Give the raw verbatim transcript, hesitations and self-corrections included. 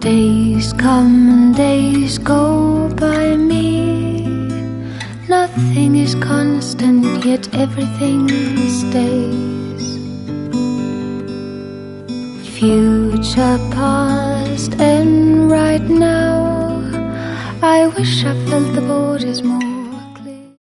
Days come and days go by me. Nothing is constant, yet everything stays. Future, past, and right now, I wish I felt the borders more.